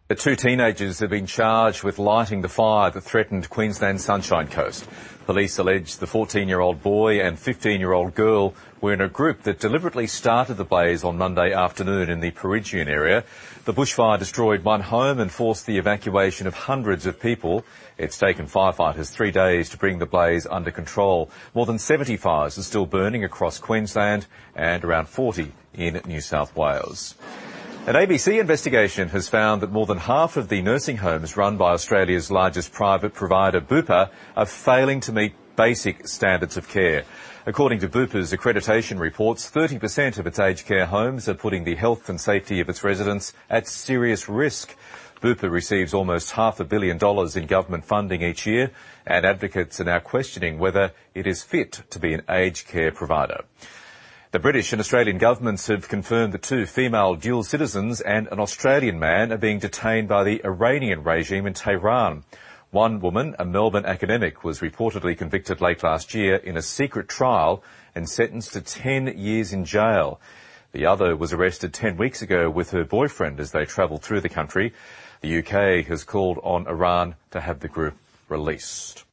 The two teenagers have been charged with lighting the fire that threatened Queensland's Sunshine Coast. Police allege the 14-year-old boy and 15-year-old girl were in a group that deliberately started the blaze on Monday afternoon in the Peregian area. The bushfire destroyed one home and forced the evacuation of hundreds of people. It's taken firefighters 3 days to bring the blaze under control. More than 70 fires are still burning across Queensland and around 40 in New South Wales. An ABC investigation has found that more than half of the nursing homes run by Australia's largest private provider, Bupa, are failing to meet basic standards of care. According to Bupa's accreditation reports, 30% of its aged care homes are putting the health and safety of its residents at serious risk. Bupa receives almost $500 million in government funding each year, and advocates are now questioning whether it is fit to be an aged care provider. The British and Australian governments have confirmed that two female dual citizens and an Australian man are being detained by the Iranian regime in Tehran. One woman, a Melbourne academic, was reportedly convicted late last year in a secret trial and sentenced to 10 years in jail. The other was arrested 10 weeks ago with her boyfriend as they travelled through the country. The UK has called on Iran to have the group released.